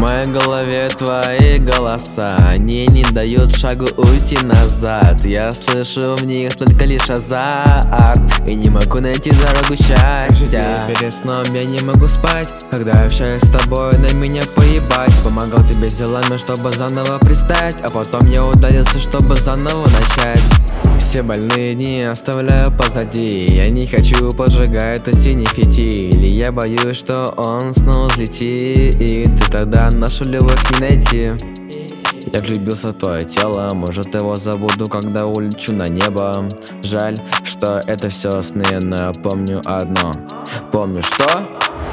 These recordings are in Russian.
моей голове твои голоса, они не дают шагу уйти назад. Я слышу в них только лишь азарт и не могу найти дорогу счастья. Перед сном я не могу спать, когда общаюсь с тобой, на меня поебать. Помогал тебе с делами, чтобы заново пристать, а потом я удалился, чтобы заново начать. Все больные дни оставляю позади, я не хочу поджигать этот синий фитиль. Я боюсь, что он снова взлетит, и ты тогда нашу любовь не найти. Я влюбился в твое тело, может его забуду, когда улечу на небо. Жаль, что это все сны, но я помню одно. Помню что?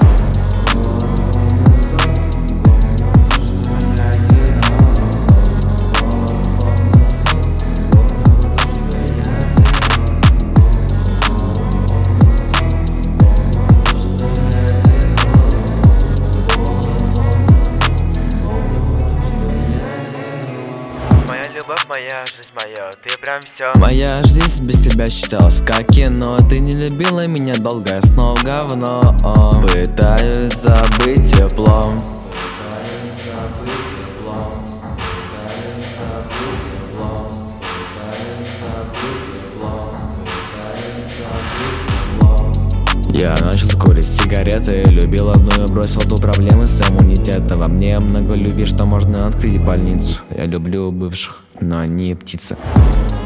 Моя жизнь, моя, ты прям все. Моя жизнь без тебя считалась как кино. Ты не любила меня долго, я снова говно. Пытаюсь забыть тепло. Я начал курить сигареты, любил одну и бросил ту проблемы с иммунитетом. Во мне много любви, что можно открыть больницу. Я люблю бывших, но они птицы.